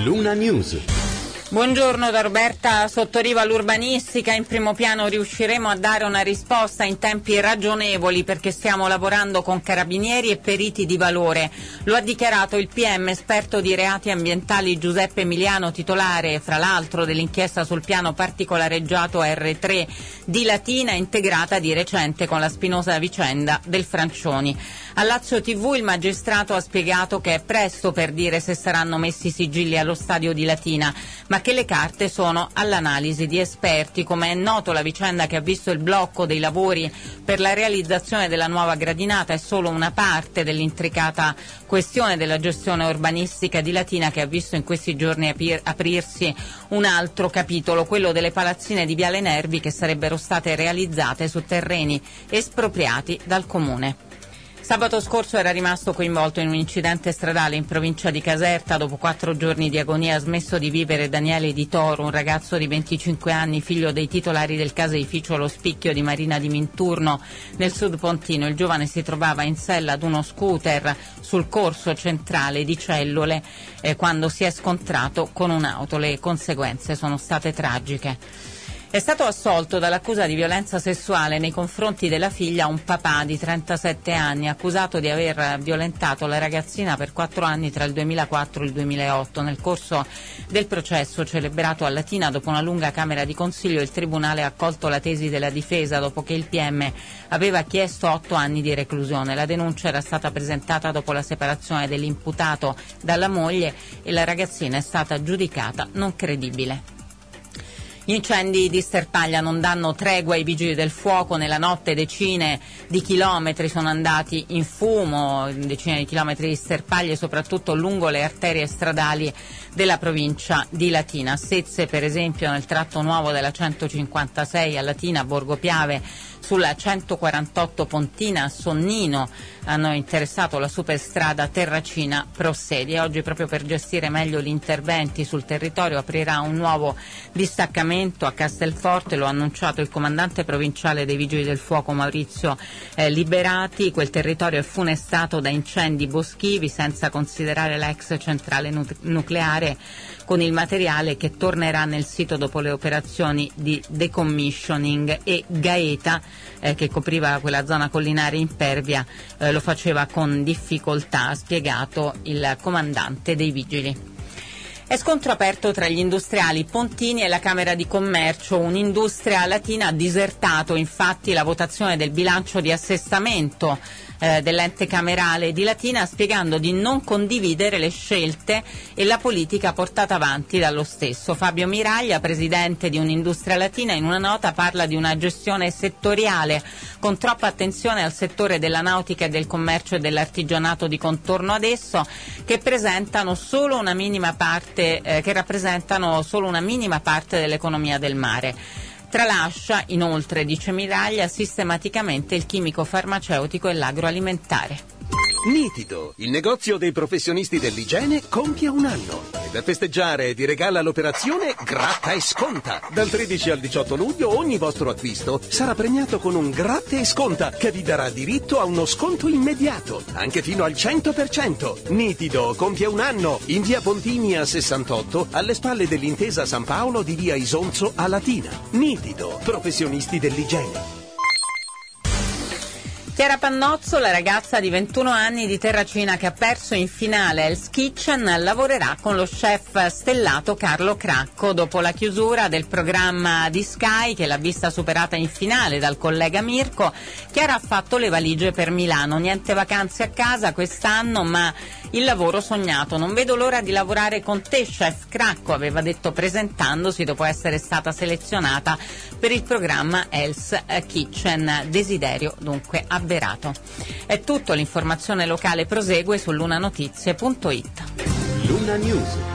Luna News. Buongiorno da Roberta Sottoriva. L'urbanistica in primo piano. Riusciremo a dare una risposta in tempi ragionevoli perché stiamo lavorando con carabinieri e periti di valore. Lo ha dichiarato il PM esperto di reati ambientali Giuseppe Emiliano, titolare fra l'altro dell'inchiesta sul piano particolareggiato R3 di Latina, integrata di recente con la spinosa vicenda del Francioni. A Lazio TV il magistrato ha spiegato che è presto per dire se saranno messi sigilli allo stadio di Latina, ma che le carte sono all'analisi di esperti. Come è noto, la vicenda che ha visto il blocco dei lavori per la realizzazione della nuova gradinata è solo una parte dell'intricata questione della gestione urbanistica di Latina, che ha visto in questi giorni aprirsi un altro capitolo, quello delle palazzine di Viale Nervi che sarebbero state realizzate su terreni espropriati dal comune. Sabato scorso era rimasto coinvolto in un incidente stradale in provincia di Caserta. Dopo 4 giorni di agonia ha smesso di vivere Daniele Di Toro, un ragazzo di 25 anni, figlio dei titolari del caseificio Lo Spicchio di Marina di Minturno, nel Sud Pontino. Il giovane si trovava in sella ad uno scooter sul corso centrale di Cellule quando si è scontrato con un'auto. Le conseguenze sono state tragiche. È stato assolto dall'accusa di violenza sessuale nei confronti della figlia un papà di 37 anni, accusato di aver violentato la ragazzina per 4 anni tra il 2004 e il 2008. Nel corso del processo celebrato a Latina, dopo una lunga camera di consiglio, il tribunale ha accolto la tesi della difesa dopo che il PM aveva chiesto 8 anni di reclusione. La denuncia era stata presentata dopo la separazione dell'imputato dalla moglie e la ragazzina è stata giudicata non credibile. Gli incendi di Sterpaglia non danno tregua ai vigili del fuoco. Nella notte decine di chilometri sono andati in fumo, decine di chilometri di sterpaglie, soprattutto lungo le arterie stradali della provincia di Latina. A Sezze, per esempio, nel tratto nuovo della 156 a Latina, Borgo Piave, sulla 148 Pontina a Sonnino hanno interessato la superstrada Terracina-Prossedi. Oggi, proprio per gestire meglio gli interventi sul territorio, aprirà un nuovo distaccamento a Castelforte. Lo ha annunciato il comandante provinciale dei Vigili del Fuoco Maurizio Liberati. Quel territorio è funestato da incendi boschivi, senza considerare l'ex centrale nucleare, con il materiale che tornerà nel sito dopo le operazioni di decommissioning, e Gaeta, che copriva quella zona collinare impervia, lo faceva con difficoltà, ha spiegato il comandante dei Vigili. È scontro aperto tra gli industriali Pontini e la Camera di Commercio. Un'industria latina ha disertato infatti la votazione del bilancio di assestamento dell'ente camerale di Latina, spiegando di non condividere le scelte e la politica portata avanti dallo stesso. Fabio Miraglia, presidente di un'industria latina, in una nota parla di una gestione settoriale con troppa attenzione al settore della nautica e del commercio e dell'artigianato di contorno ad esso, che rappresentano solo una minima parte dell'economia del mare. Tralascia inoltre, dice Miraglia, sistematicamente il chimico farmaceutico e l'agroalimentare. Nitido, il negozio dei professionisti dell'igiene compie 1 anno e per festeggiare vi regala l'operazione Gratta e Sconta. Dal 13 al 18 luglio ogni vostro acquisto sarà premiato con un Gratta e Sconta che vi darà diritto a uno sconto immediato, anche fino al 100%. Nitido compie 1 anno in via Pontini a 68, alle spalle dell'Intesa San Paolo di via Isonzo a Latina. Nitido, professionisti dell'igiene. Chiara Pannozzo, la ragazza di 21 anni di Terracina che ha perso in finale Hell's Kitchen, lavorerà con lo chef stellato Carlo Cracco. Dopo la chiusura del programma di Sky, che l'ha vista superata in finale dal collega Mirko, Chiara ha fatto le valigie per Milano. Niente vacanze a casa quest'anno, ma il lavoro sognato. Non vedo l'ora di lavorare con te, chef Cracco, aveva detto presentandosi dopo essere stata selezionata per il programma Hell's Kitchen. Desiderio dunque avverato. È tutto, l'informazione locale prosegue su lunanotizie.it. Luna News.